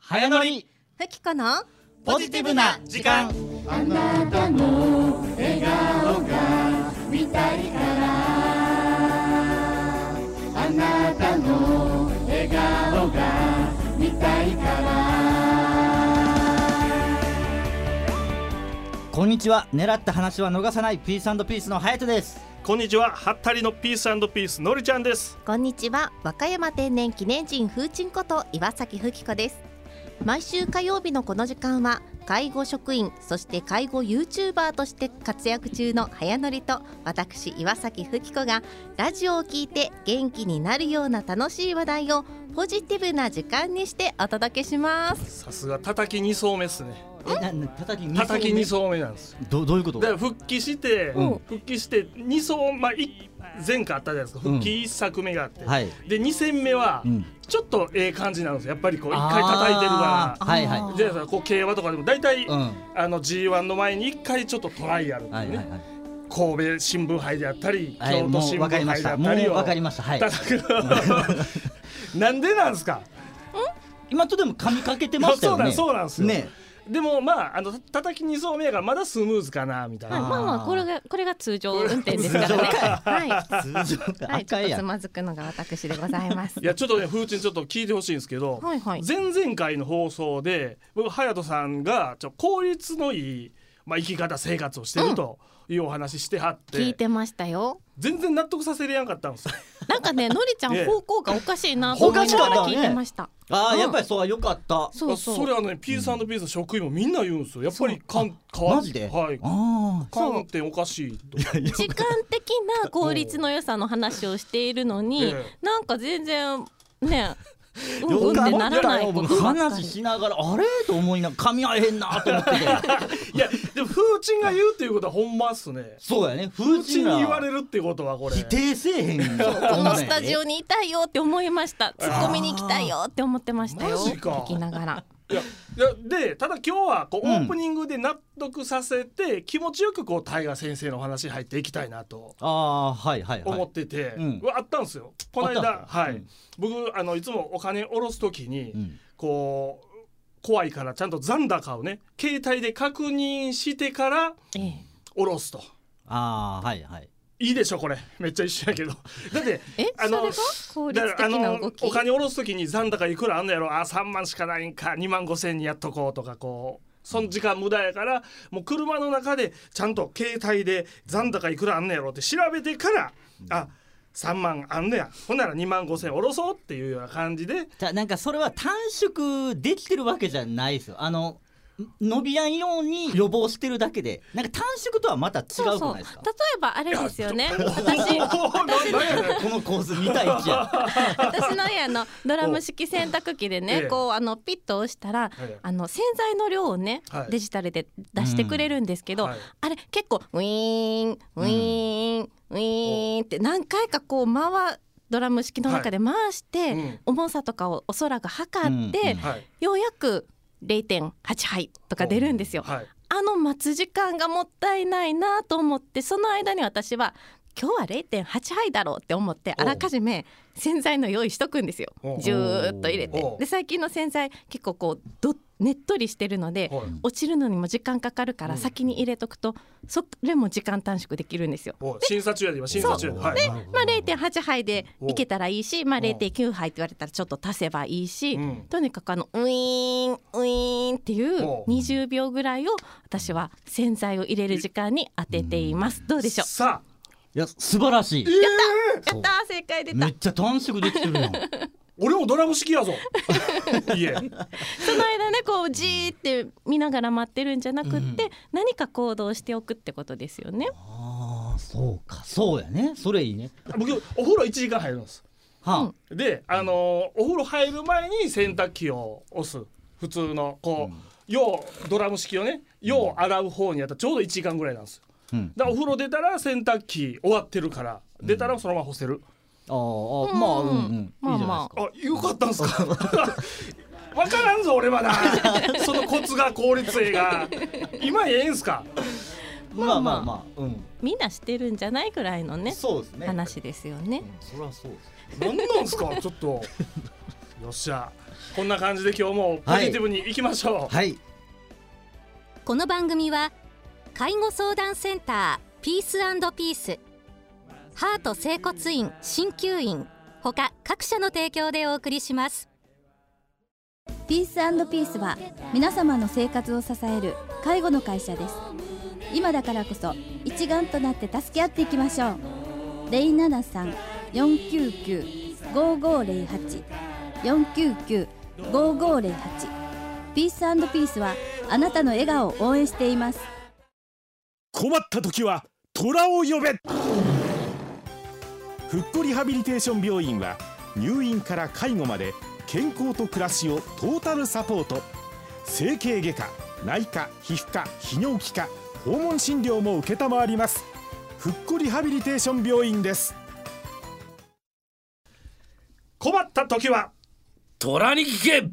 早乗りふきこのポジティブな時間。 あなたの笑顔が見たいからあなたの笑顔が見たいからこんにちは。狙った話は逃さないピース&ピースのハヤトです。 こんにちは。はったりのピース&ピースのりちゃんです。 こんにちは。和歌山天然記念人風鎮こと岩崎ふきこです。毎週火曜日のこの時間は介護職員そして介護 YouTuber として活躍中の早乗りと私岩崎ふきこがラジオを聞いて元気になるような楽しい話題をポジティブな時間にしてお届けします。 さすが叩き2層目ですね。 叩き 2層目なんです。 どういうこと？ だから復帰して、2層、前回あったじゃないですか。復帰1作目があって、で2戦目はちょっと感じなんですよ。やっぱりこう1回叩いてるから、じゃあこう競馬とかでも大体、G1 の前に1回ちょっとトライアルっていうね、神戸新聞杯であったり、京都新聞杯であったりを叩くなんでなんですか？ 今とでも噛みかけてましたよね。 そうなんですよね。でも叩き2層目やからまだスムーズかなみたいな、 これが通常運転ですからね。 通常か。 ちょっとつまずくのが私でございます。 いやちょっとね、風鎮ちょっと聞いてほしいんですけど、前々回の放送で僕隼人さんが効率のいい、生き方生活をしてるというお話してはって、 聞いてましたよ。 全然納得させれやんかったんですよ。 なんかね、のりちゃん方向がおかしいなと思いながら聞いてました。 やっぱりそうは良かった。 それはね、ピース&ピースの職員もみんな言うんですよ。やっぱりマジで、 観点おかしいと。 時間的な効率の良さの話をしているのに、なんか全然ねよかったよ。僕話しながらあれと思いながら噛み合えへんなと思ってていやでも風鎮が言うっていうことはほんまっすね。 そうやね。 風鎮に言われるってことはこれ否定せえへん。このスタジオにいたいよって思いました。ツッコミに行きたいよって思ってましたよ。 マジか。 聞きながら。 いやでただ今日はこうオープニングで納得させて、気持ちよくこう大河先生の話入っていきたいなと思ってて、あったんですよこの間。僕いつもお金下ろすときに、こう怖いからちゃんと残高をね携帯で確認してから下ろすと。いいでしょこれ。めっちゃ一緒やけどだってそれが効率的な動き。 お金下ろすときに残高いくらあんのやろ、3万しかないんか、2万5千にやっとこうとか、こうその時間無駄やから、もう車の中でちゃんと携帯で残高いくらあんのやろって調べてから、3万あんのや、ほんなら2万5千下ろそうっていうような感じで。 じゃあなんかそれは短縮できてるわけじゃないですよ。伸びやんように予防してるだけで、なんか短縮とはまた違うじゃないですか。 例えばあれですよね。 この構図見たいじゃん。 私の家のドラム式洗濯機でね、こうピッと押したら、洗剤の量をね、デジタルで出してくれるんですけど、あれ結構ウィーンウィーンウィーンって何回かこうドラム式の中で回して、重さとかをお空が測って、ようやく0.8 杯とか出るんですよ。待つ時間がもったいないなと思って、その間に私は今日は 0.8 杯だろうって思ってあらかじめ洗剤の用意しとくんですよ。ジューッと入れて。で最近の洗剤結構こうねっとりしてるので、落ちるのにも時間かかるから先に入れとくと、それも時間短縮できるんですよ。 審査中やで今審査中で、 0.8 杯でいけたらいいし、0.9 杯って言われたらちょっと足せばいいし、とにかくウィーンウィーンっていう20秒ぐらいを私は洗剤を入れる時間に当てています。どうでしょう。 さあ、 いや素晴らしい。 やった正解出た。 めっちゃ短縮できてるよ俺もドラム式やぞいえその間ねこうじーって見ながら待ってるんじゃなくって、何か行動しておくってことですよね。 そうか、そうやね。それいいね。 僕お風呂1時間入るんです。でお風呂入る前に洗濯機を押す。普通のこう、ドラム式をね洗う方にやったらちょうど1時間ぐらいなんですよ。だからお風呂出たら洗濯機終わってるから、出たらそのまま干せる。いいじゃないですか。よかったんすか分からんぞ俺まだそのコツが効率ええが今ええんすか。 みんなしてるんじゃないぐらいのね、 そうですね、 話ですよね。 そりゃそうです。 何なんすかちょっとよっしゃ、こんな感じで今日もポジティブにいきましょう。 はい、 この番組は介護相談センターピース&ピース、ハート整骨院鍼灸院他各社の提供でお送りします。 ピース&ピースは皆様の生活を支える介護の会社です。今だからこそ一丸となって助け合っていきましょう。073-499-5508 499-5508 ピース&ピースはあなたの笑顔を応援しています。 困った時は虎を呼べ。ふっこリハビリテーション病院は入院から介護まで健康と暮らしをトータルサポート。整形外科、内科、皮膚科、泌尿器科、訪問診療も承ります。ふっこリハビリテーション病院です。 困った時は虎に聞け。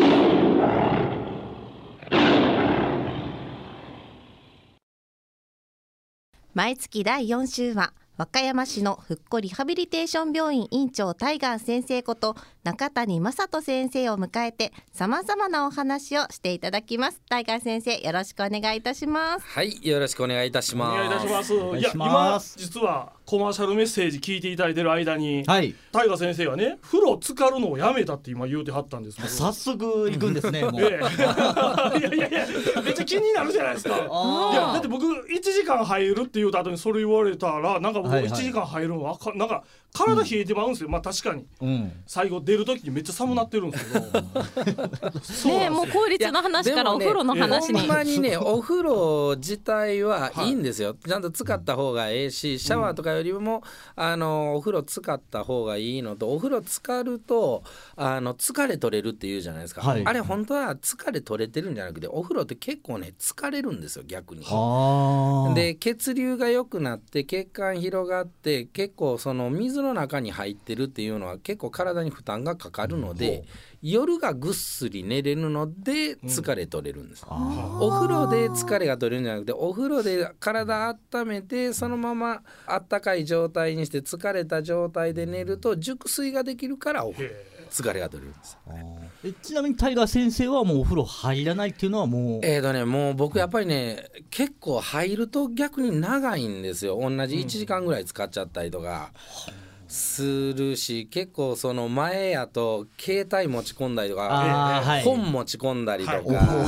毎月第4週は和歌山市のふっこリハビリテーション病院院長タイガー先生こと中谷正人先生を迎えてさまざまなお話をしていただきます。タイガー先生、よろしくお願いいたします。 はい、よろしくお願いいたします。 お願いいたします。いや、今実はコマーシャルメッセージ聞いていただいてる間に、はい、タイガー先生がね、風呂浸かるのをやめたって今言うてはったんですけど、 早速行くんですね。もういやめっちゃ気になるじゃないですか。いやだって僕1時間入るって言うた後にそれ言われたら、なんか僕1時間入るのはなんか体冷えてまうんですよ。まあ確かに、最後出る時にめっちゃ寒なってるんですけどね、もう効率の話からお風呂の話に、 ほんまにねお風呂自体はいいんですよ。ちゃんと使った方がええし、シャワーとかよりもお風呂使った方がいいのと、お風呂浸かると疲れ取れるっていうじゃないですか、はい、あれ本当は疲れ取れてるんじゃなくて、お風呂って結構ね疲れるんですよ、逆に。で血流が良くなって血管広がって、結構その水の中に入ってるっていうのは結構体に負担がかかるので、夜がぐっすり寝れるので疲れ取れるんです、お風呂で疲れが取れるんじゃなくて、お風呂で体温めてそのままあったかい状態にして疲れた状態で寝ると熟睡ができるから疲れが取れるんです。 ちなみにタイガー先生はもうお風呂入らないっていうのはもうもう僕やっぱりね、結構入ると逆に長いんですよ。同じ1時間ぐらい使っちゃったりとかするし、結構その前やと携帯持ち込んだりとか、本持ち込んだりとか、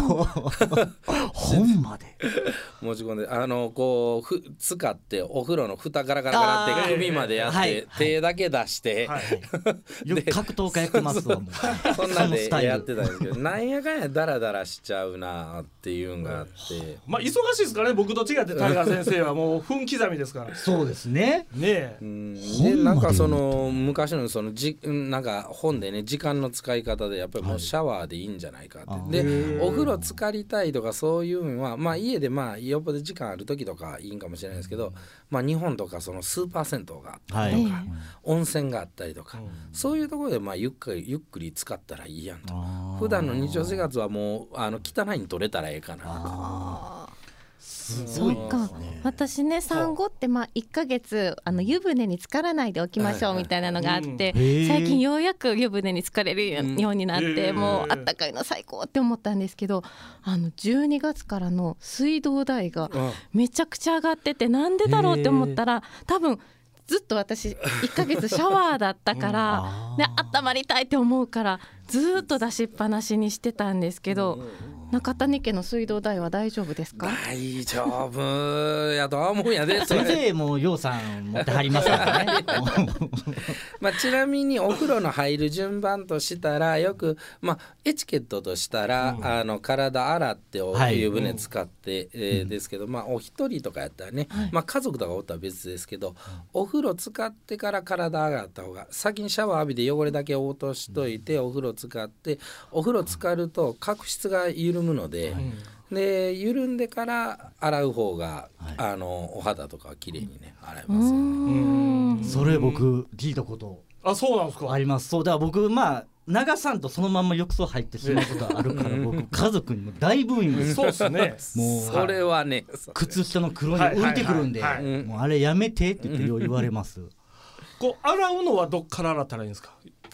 本まで持ち込んでこう使ってお風呂の蓋ガラガラガラって首までやって、手だけ出して、 よく格闘家やってますわもうそんなんでやってたんですけど、なんやかんやダラダラしちゃうなっていうのがあって、 まあ忙しいですからね。僕と違ってタイガー先生はもう分刻みですからそうですね。 でなんかその昔のなんか本でね、時間の使い方でやっぱりもうシャワーでいいんじゃないかって、でお風呂浸かりたいとかそういうのは、まあ家でよっぽど時間ある時とかいいんかもしれないですけど、日本とかそのスーパー銭湯があったりとか、温泉があったりとか、そういうところでゆっくり使ったらいいやんと。普段の日常生活はもう汚いに取れたらええかな。 そうか、私ね産後って1ヶ月湯船に浸からないでおきましょうみたいなのがあって、最近ようやく湯船に浸かれるようになって、もうあったかいの最高って思ったんですけど、12月からの水道代がめちゃくちゃ上がってて、なんでだろうって思ったら、多分ずっと私1ヶ月シャワーだったから、温まりたいって思うからずっと出しっぱなしにしてたんですけど、中谷家の水道代は大丈夫ですか？ 大丈夫やとは思うんやで。 先生もようさん持ってはりますからねちなみにお風呂の入る順番としたら、よくエチケットとしたら、体洗ってお湯船使って、ですけど、お一人とかやったらね、家族とかおったら別ですけど、お風呂使ってから体洗った方が、先にシャワー浴びて汚れだけ落としといて、お風呂使って、お風呂浸かると角質が緩むので、で緩んでから洗う方が、お肌とかきれいにね洗えますよね。 それ僕聞いたことそうなんですか？ あります。そうだから僕長さんとそのまんま浴槽入ってしまうことあるから僕家族にも大ブーイングそうですね。 もうそれはね、 靴下の黒に浮いてくるんで、もうあれやめてって言われます。 こう洗うのはどっから洗ったらいいんですか？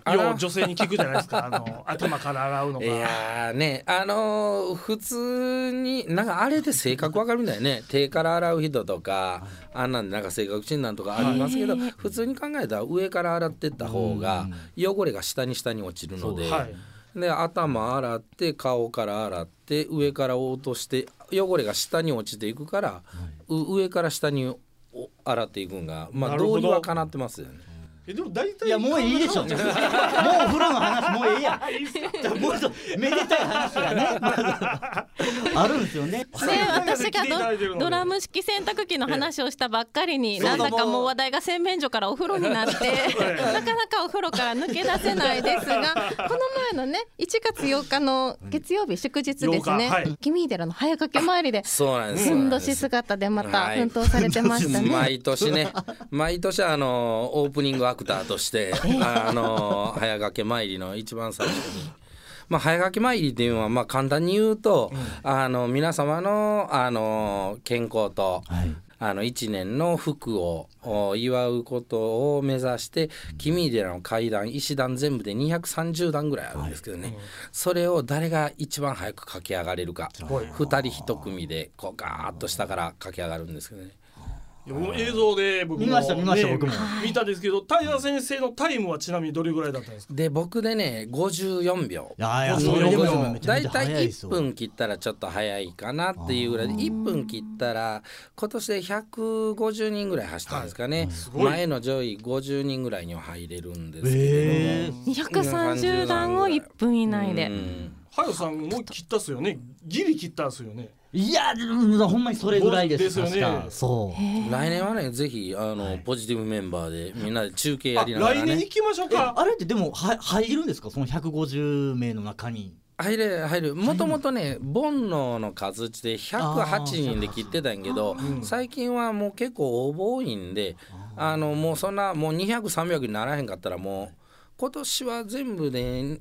よう女性に聞くじゃないですか頭から洗うのが。 いやね普通になんかあれで性格わかるみたいね手から洗う人とかあんなんでなんか性格診断とかありますけど、普通に考えたら上から洗ってった方が汚れが下に落ちるので、で頭洗って顔から洗って上から落として汚れが下に落ちていくから、上から下に洗っていくんが道理はかなってますよね。 でも大体いやもういいでしょもうお風呂の話もうええやもうめでたい話がねあるんですよね。 私がドラム式洗濯機の話をしたばっかりになんだかもう話題が洗面所からお風呂になってなかなかお風呂から抜け出せないですが、この前のね1月8日の月曜日祝日ですね、君井寺の早掛け参りでふんどし姿でまた奮闘されてましたね。 毎年ね毎年オープニングアクターとして早掛け参りの一番最初に早掛け参りっていうのは簡単に言うと、皆様の健康と、1年の福を祝うことを目指して君井寺の階段石段全部で230段ぐらいあるんですけどね、それを誰が一番早く駆け上がれるか、2人1組でこうガーッと下から駆け上がるんですけどね。 映像で僕も見ました僕も見たんですけど、平先生のタイムはちなみにどれぐらいだったんですか？ で僕でね54秒。だいたい1分切ったらちょっと早いかなっていうぐらいで、1分切ったら今年で150人ぐらい走ったんですかね、前の上位50人ぐらいには入れるんですけれども、 230段を1分以内で。 はよさんも切ったっすよね、ギリ切ったっすよね。 いやほんまにそれぐらいですよね。 そう来年はねぜひポジティブメンバーでみんなで中継やりながらね。 来年行きましょうか。 あれってでも入るんですか、その150名の中に？ 入る。もともとね煩悩の数値で108人で切ってたんやけど、最近はもう結構応募多いんでもうそんなもう200、300にならへんかったらもう今年は全部で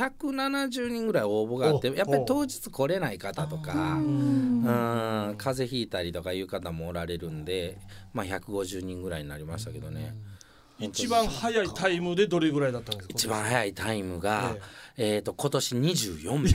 170人ぐらい応募があって、やっぱり当日来れない方とか風邪ひいたりとかいう方もおられるんで、150人ぐらいになりましたけどね。 一番早いタイムでどれぐらいだったんですか？ 一番早いタイムが、今年24秒。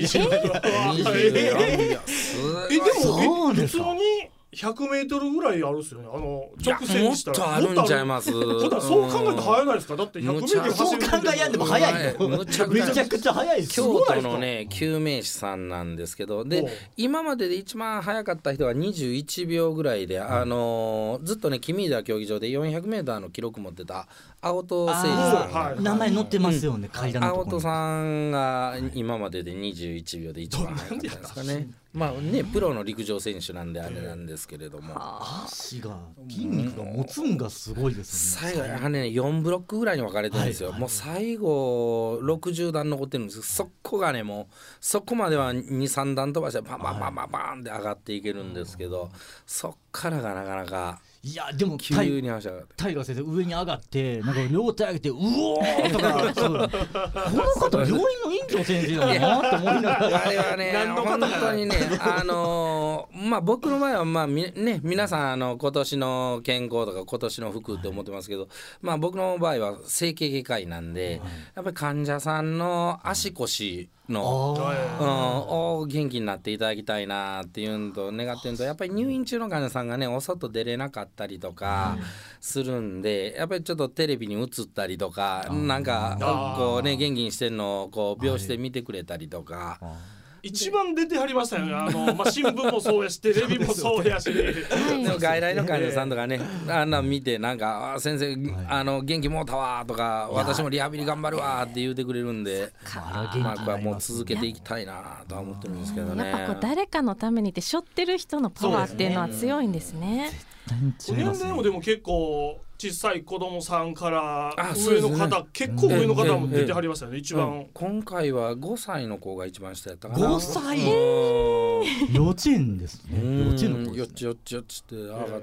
でも普通に100メートルぐらいあるっすよね。直線にしたらもっとあるんちゃいます？ そう考えて早ないですか？だって100メートルそう考えやんでも早いよ。めちゃくちゃ早いです。 京都のね救命士さんなんですけど、で今までで一番早かった人は21秒ぐらいで、ずっとね君井田競技場で400メーターの記録持ってた青戸誠司さん、 名前載ってますよね、階段のところに。 青戸さんが今までで21秒で一番早かったですかね。プロの陸上選手なんであれなんですけれども、 足が筋肉が持つんがすごいですね。最後4ブロックぐらいに分かれてるんですよ。もう最後60段残ってるんですけど、そこがねもうそこまでは 2,3 段飛ばしてバンバンバンバンバンって上がっていけるんですけど、そっからがなかなか。 いやでも急に走るタイガー先生上に上がってなんか両手上げてうおーとかこの方病院の院長先生だなって思いながらあれはね本当にね僕の場合は皆さん今年の健康とか今年の福って思ってますけど、僕の場合は整形外科医なんで、やっぱり患者さんの足腰の元気になっていただきたいなっていうのと願ってるのと、やっぱり入院中の患者さんがねお外出れなかったりとかするんで、やっぱりちょっとテレビに映ったりとかなんかこうね元気にしてんのをこう病室で見てくれたりとか。 一番出てはりましたよね。新聞もそうやしテレビもそうやし、でも外来の患者さんとかね見てなんか先生元気もうたわとか私もリハビリ頑張るわって言うてくれるんで、これもう続けていきたいなとは思ってるんですけどね。 やっぱ誰かのためにって背負ってる人のパワーっていうのは強いんですね。 年齢もでも結構小さい子供さんから上の方、結構上の方も出てはりましたよね。一番今回は5歳の子が一番下やったかな。 5歳幼稚園ですね。幼稚園の子よっちよっちよっちって上がって、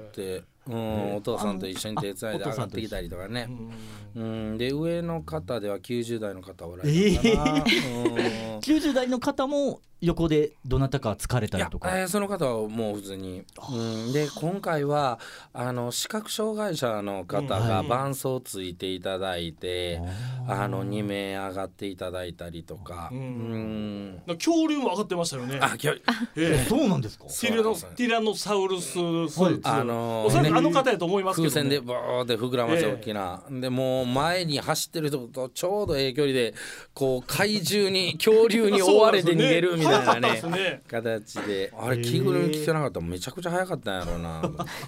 お父さんと一緒に手伝いで上がってきたりとかね。で上の方では90代の方おられるかな。 90代の方も横でどなたか疲れたりとか。 その方はもう普通に、で今回は視覚障害者の方が伴奏ついていただいて、2名上がっていただいたりとか、 恐竜も上がってましたよね。 そうなんですか。 ティラノサウルススーツ、おそらく方やと思いますけど、 風船でボーって膨らませ大きな、でもう前に走ってる人とちょうど距離でこう怪獣に恐竜に追われて逃げるみたいなね形で、あれ着ぐるみ着てなかったらめちゃくちゃ速かったんやろうな。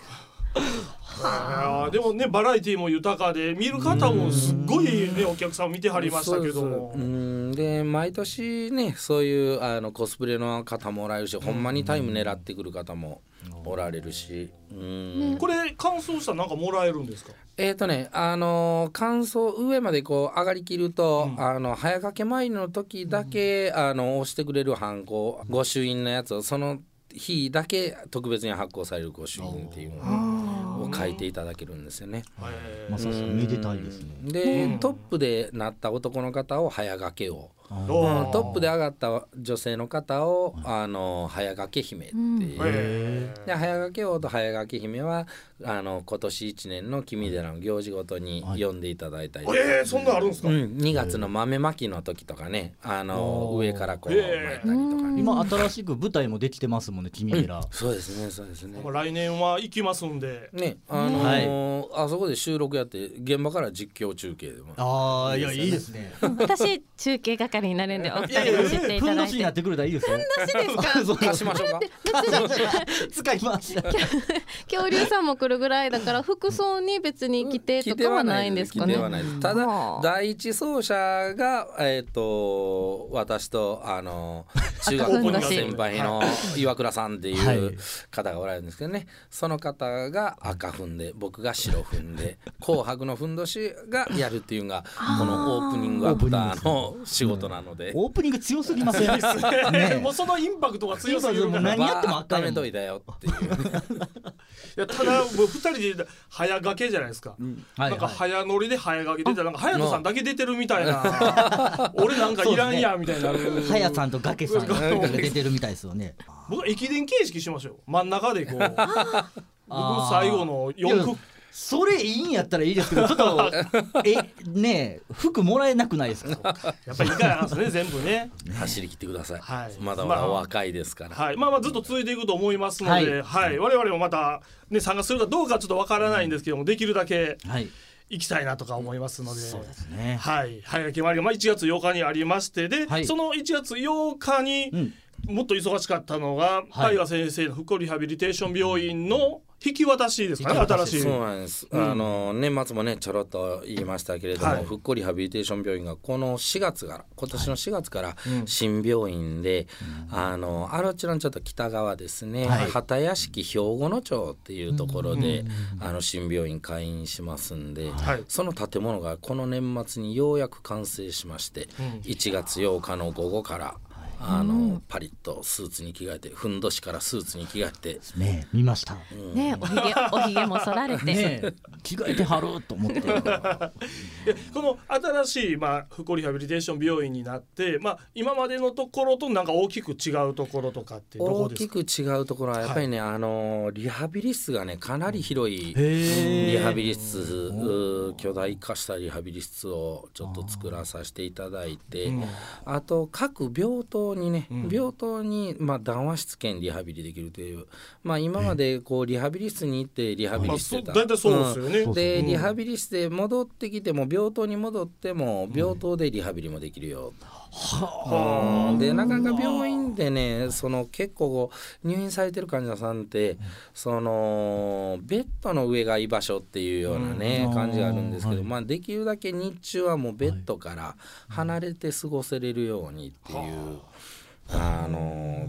でもねバラエティも豊かで見る方もすっごいねお客さん見てはりましたけども、 で毎年ねそういうコスプレの方もおられるし、ほんまにタイム狙ってくる方もおられるし、 これ完走したらなんかもらえるんですか？ 完走上までこう上がりきると、早掛け参りの時だけ、押してくれるハンコ、御朱印のやつをその日だけ特別に発行される御朱印っていうのを書いていただけるんですよね。 めでたいですね。 で、トップでなった男の方を早掛けを、トップで上がった女性の方を早掛け姫っていう、で早掛け王と早掛け姫は今年1年の君寺の行事ごとに呼んでいただいたり、 そんなあるんですか ？2月の豆まきの時とかね、上からこう巻いたりとかね。 今新しく舞台もできてますもんね、君寺。 そうですね、そうですね。 来年は行きますんでね、あそこで収録やって現場から実況中継でも。 いやいいですね。 私中継係になるんでお二人も知っていただいて。 ふんどしになってくるたらいいですよ。 ふんどしですか？ 貸しましょうか。 使います。 恐竜さんも来るぐらいだから服装に別に規定とかはないんですかね？ 規定はないです。ただ第一走者が私と中学校の先輩の岩倉さんっていう方がおられるんですけどね、その方が赤ふんで僕が白ふんで紅白のふんどしがやるっていうのがこのオープニングアクターの仕事なので、 オープニング強すぎません？ もうそのインパクトが強すぎるから何やっても温めといたよっていう。 いやただもう2人で早掛けじゃないですか、なんか早乗りで早掛け出たらなんか隼人さんだけ出てるみたいな、俺なんかいらんやみたいな、 早さんと崖さんが出てるみたいですよね。 僕は駅伝形式しましょう。真ん中でこう僕最後の4区、 それいいんやったらいいですけど、ちょっとねえ服もらえなくないですか？ やっぱりいかなんですね全部ね。 走り切ってください。まだまだお若いですから。 まあずっと続いていくと思いますので、我々もまたね参加するかどうかちょっとわからないんですけども、できるだけ行きたいなとか思いますので、 そうですね。 早掛け回りが1月8日にありましてで、その1月8日にもっと忙しかったのが大河先生の復興リハビリテーション病院の引き渡しですかね、新しい。 そうなんです、年末もねちょろっと言いましたけれども、復興リハビリテーション病院がこの4月から今年の4月から新病院で、あちらのちょっと北側ですね、畑屋敷兵庫野町っていうところで、新病院開院しますんで、その建物がこの年末にようやく完成しまして、1月8日の午後からパリッとスーツに着替えて、ふんどしからスーツに着替えてね、見ましたね、おひげも剃られて、 ね、着替えてはると思ってこの新しい、復興リハビリテーション病院になって、今までのところとなんか大きく違うところとかってどこですか？ 大きく違うところはやっぱりね、リハビリ室がねかなり広いリハビリ室、巨大化したリハビリ室をちょっと作らさせていただいて、あと各病棟にね、病棟に談話室兼リハビリできるという、今までこうリハビリ室に行ってリハビリしてた、 大体そうですよね。 でリハビリ室で戻ってきても病棟に戻っても病棟でリハビリもできるよ、でなかなか病院でね結構入院されてる患者さんってベッドの上が居場所っていうようなね、感じがあるんですけど、できるだけ日中はもうベッドから離れて過ごせれるようにっていう、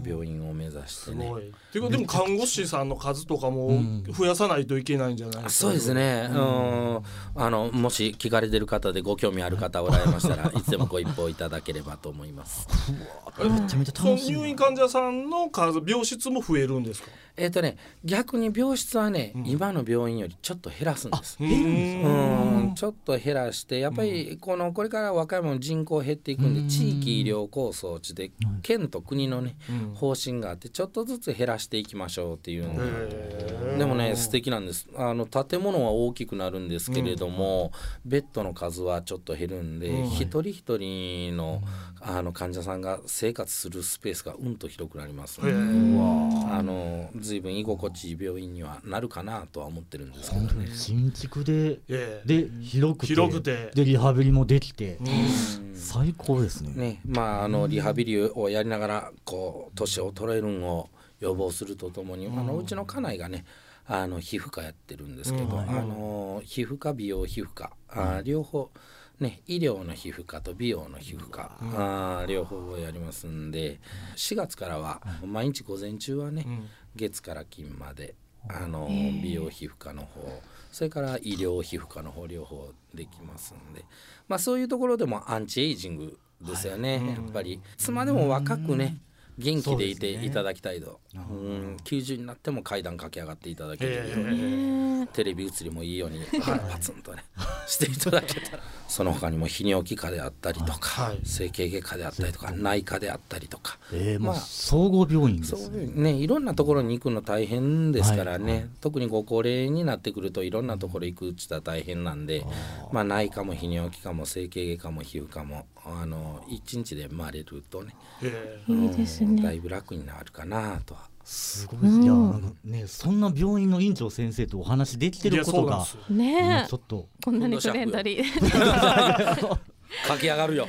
病院を目指してね。 ていうかでも看護師さんの数とかも増やさないといけないんじゃないですか。 そうですね、もし聞かれてる方でご興味ある方おられましたらいつでもご一報いただければと思います。 めちゃめちゃ楽しい。 入院患者さんの数、病室も増えるんですか。 逆に病室はね、今の病院よりちょっと減らすんです。ちょっと減らしてやっぱりこれから和歌山の人口減っていくんで、地域医療構想地で県と国のね、方針があってちょっとずつ減らしていきましょうっていうんで、でもね素敵なんです。建物は大きくなるんですけれども、ベッドの数はちょっと減るんで、一人一人の患者さんが生活するスペースがと広くなりますので、随分居心地いい病院にはなるかなとは思ってるんですけどね。 新築で広くてでリハビリもできて、最高ですね。 リハビリをやりながら年を取れるのを予防するとともに、うちの家内がね皮膚科やってるんですけど、皮膚科美容皮膚科両方ね、医療の皮膚科と美容の皮膚科、両方やりますんで、4月からは毎日午前中はね、月から金まで美容皮膚科の方、それから医療皮膚科の方両方できますんで、そういうところでもアンチエイジングですよね、やっぱりいつまでも若くね元気でいていただきたいと、90になっても階段駆け上がっていただけるように、テレビ映りもいいようにパツンとねしていただけたら、その他にも泌尿器科であったりとか、整形外科であったりとか、内科であったりとか、 総合病院ですね。いろんなところに行くの大変ですからね、特にご高齢になってくるといろんなところ行くって言ったら大変なんで、内科も泌尿器科も整形外科も皮膚科も1日で回れるとね、 いいですね、 だいぶ楽になるかなとは。 すごい、いやね、そんな病院の院長先生とお話できてることがね、 ちょっとこんなにフレンドリー駆け上がるよ、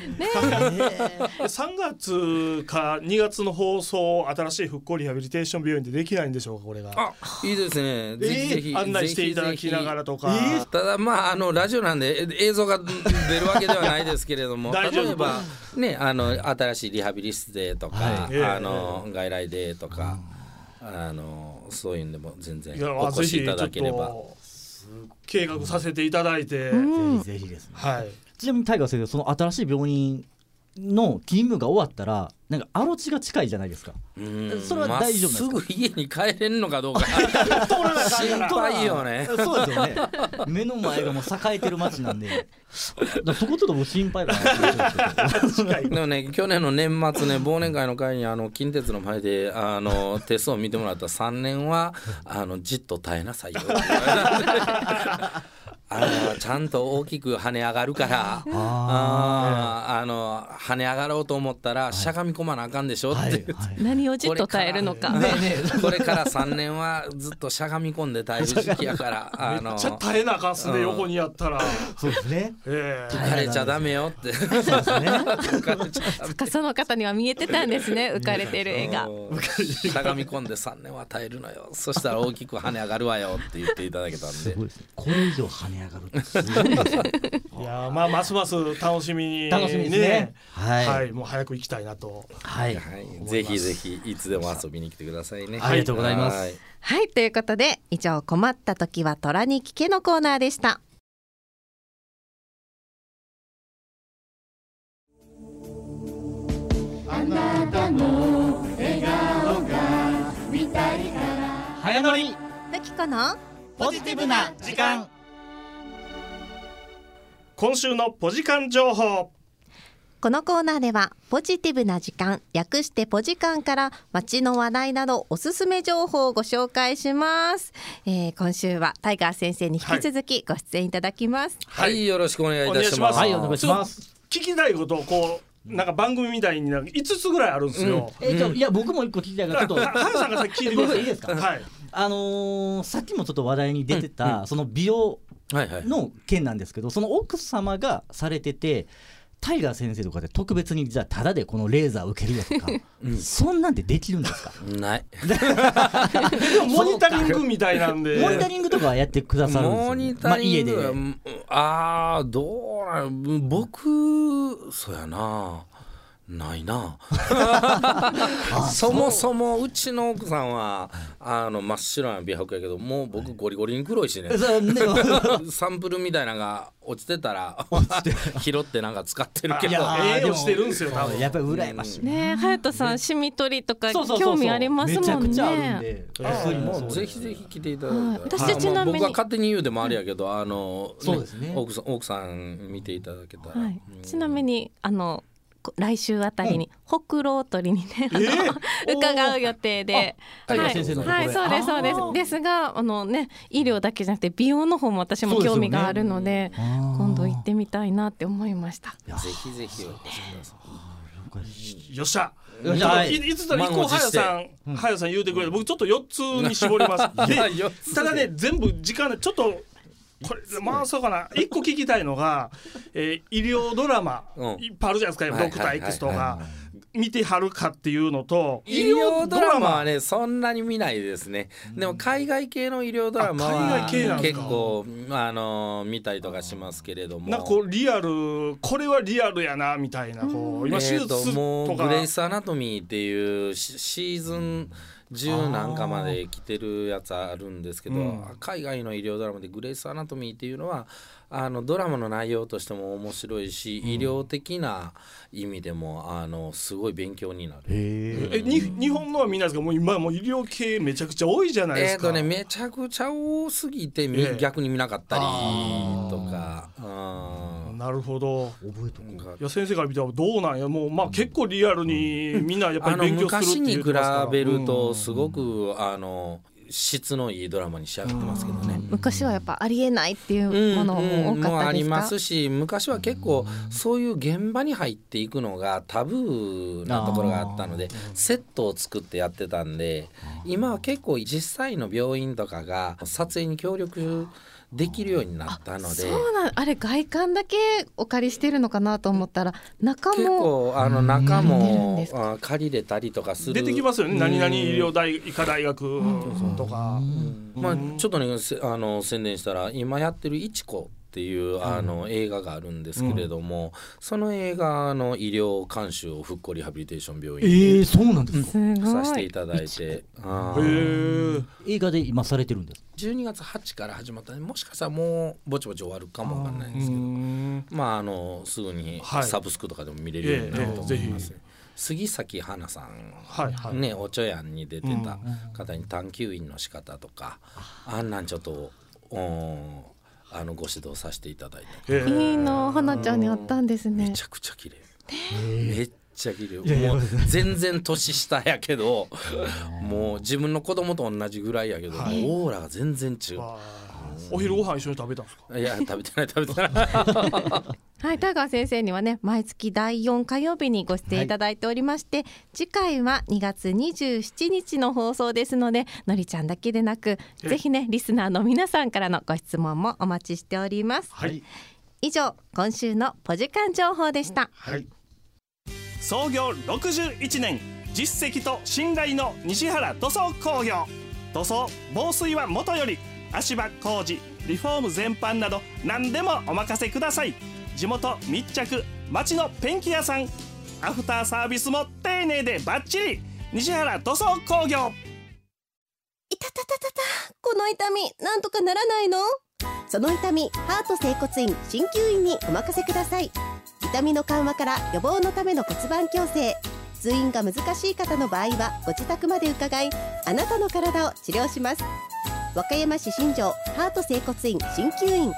3月か2月の放送、新しい復興リハビリテーション病院でできないんでしょうか。これがいいですね、ぜひぜひ案内していただきながらとか、 ただラジオなんで映像が出るわけではないですけれども例えばね、新しいリハビリ室でとか、外来でとか、そういうんでも全然お越しいただければ、 計画させていただいて、 ぜひですね。ちなみにタイガー先生、その新しい病院の勤務が終わったらなんかアロチが近いじゃないですか。それは大丈夫ですか。 すぐ家に帰れんのかどうか心配よね。 そうですよね。目の前がもう栄えてる街なんでそこちょっともう心配だな。 でもね、去年の年末ね、忘年会の会に近鉄の前でテストを見てもらった3年はじっと耐えなさいよちゃんと大きく跳ね上がるから跳ね上がろうと思ったらしゃがみ込まなあかんでしょって、 何をじっと耐えるのか、 これから3年はずっとしゃがみ込んで耐える時期やからめっちゃ耐えなあかんっすね、横にやったら。 そうですね、 浮かれちゃダメよってその方には見えてたんですね、浮かれてる絵が。 しゃがみ込んで3年は耐えるのよ、そしたら大きく跳ね上がるわよって言っていただけたんで、 すごいですね、これ以上跳ね上がるってすごいですね。 いやますます楽しみにですね。 もう早く行きたいなと。 ぜひぜひいつでも遊びに来てくださいね。 ありがとうございます。 はい、ということで以上、困った時は虎に聞けのコーナーでした。 あなたの笑顔が見たいから、 早乗りふきこのポジティブな時間。 今週のポジカン情報。 このコーナーではポジティブな時間、略してポジカンから街の話題などおすすめ情報をご紹介します。今週はタイガー先生に引き続きご出演いただきます。 よろしくお願いいたします。 お願いします。 聞きたいことをなんか番組みたいに5つぐらいあるんですよ。 いや僕も1個聞きたいからちょっとハンさんがさっき聞いてください。 いいですか。さっきもちょっと話題に出てたその美容の件なんですけど、その奥様がされてて、タイガー先生とかで特別にじゃあタダでこのレーザーを受けるやとか、そんなんでできるんですか。 ないモニタリングみたいなんでモニタリングとかはやってくださるんですよ、 モニタリング、 家でどうなの、僕そうやな、 ないなそもそもうちの奥さんは真っ白な美白やけど、もう僕ゴリゴリに黒いしねサンプルみたいなのが落ちてたら拾ってなんか使ってるけど、 落ちてるんですよ多分。 やっぱり羨ましいね。隼人さんシミ取りとか興味ありますもんね。 めちゃくちゃあるんで、 もうぜひぜひ来ていただいたら、 私ちなみに僕は勝手に言うでもあれやけど、 そうですね、 奥さん見ていただけたら、 ちなみに来週あたりにほくろ取りにね伺う予定で、 はい先生のところで、 はいそうですそうですですが医療だけじゃなくて美容の方も私も興味があるので、今度行ってみたいなって思いました。 ぜひぜひお越しください。よっしゃ。いつだら1個はやさん言うてくれて、僕ちょっと4つに絞りますでただね全部時間でちょっとこれそうかな。1個聞きたいのが、医療ドラマいっぱいあるじゃないですか、ドクター X とか見てはるかっていうのと、 医療ドラマはねそんなに見ないですね。でも海外系の医療ドラマは結構見たりとかしますけれども、 なんかこうリアル、これはリアルやなみたいな、こう今手術とか、 もうグレイスアナトミーっていうシーズン10なんかまで来てるやつあるんですけど、海外の医療ドラマでグレイスアナトミーっていうのはドラマの内容としても面白いし、医療的な意味でもすごい勉強になる。 日本のは見ないですか？もう今もう医療系めちゃくちゃ多いじゃないですか。 めちゃくちゃ多すぎて、逆に見なかったりとか。 なるほど。いや先生から見たらどうなんや。もう結構リアルにみんなやっぱり勉強するって言ってますから。 昔に比べるとすごく質のいいドラマに仕上がってますけどね。 昔はやっぱありえないっていうものも多かったですか？ もありますし、昔は結構そういう現場に入っていくのがタブーなところがあったので、セットを作ってやってたんで、今は結構実際の病院とかが撮影に協力できるようになったので、 あれ外観だけお借りしてるのかなと思ったら中も結構中も借りれたりとかする、 出てきますよね。何々医療医科大学とか、 ちょっとね宣伝したら、今やってるいちこっていう映画があるんですけれども、その映画の医療監修を復興リハビリテーション病院そうなんですか、させていただいて、 映画で今されてるんです。 12月8から始まったので、もしかしたらもうぼちぼち終わるかもわかんないんですけど、すぐにサブスクとかでも見れるようになると思います。杉咲花さん、ね、おちょやんに出てた方に探求医の仕方とか、あんなんちょっとご指導させていただいて、 いいな。花ちゃんにあったんですね。 めちゃくちゃ綺麗、めっちゃ綺麗。もう全然年下やけどもう自分の子供と同じぐらいやけど、オーラが全然違う。 お昼ご飯一緒に食べたんですか？ いや食べてないはい、田川先生にはね、毎月第4火曜日にご出演いただいておりまして、次回は2月27日の放送ですので、のりちゃんだけでなくぜひね、リスナーの皆さんからのご質問もお待ちしております。以上、今週のポジカン情報でした。 創業61年、実績と信頼の西原塗装工業。塗装、防水はもとより、足場工事、リフォーム全般など何でもお任せください。地元密着、町のペンキ屋さん。アフターサービスも丁寧でバッチリ。西原塗装工業。 いたたたたた、この痛みなんとかならないの？その痛み、ハート整骨院鍼灸院にお任せください。痛みの緩和から予防のための骨盤矯正、通院が難しい方の場合はご自宅まで伺い、あなたの体を治療します。和歌山市新庄ハート整骨院鍼灸院。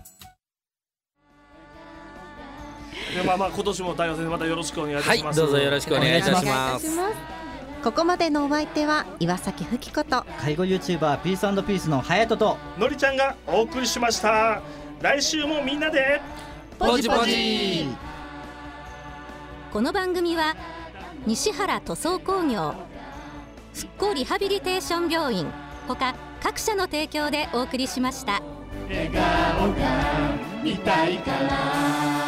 今年も太陽先生、またよろしくお願いいたします。 どうぞよろしくお願いいたします。 ここまでのお相手は岩崎ふきこと介護 YouTuber ピース&ピースの隼人とのりちゃんがお送りしました。来週もみんなでポジポジ。 この番組は西原塗装工業、復興リハビリテーション病院ほか各社の提供でお送りしました。 笑顔が見たいから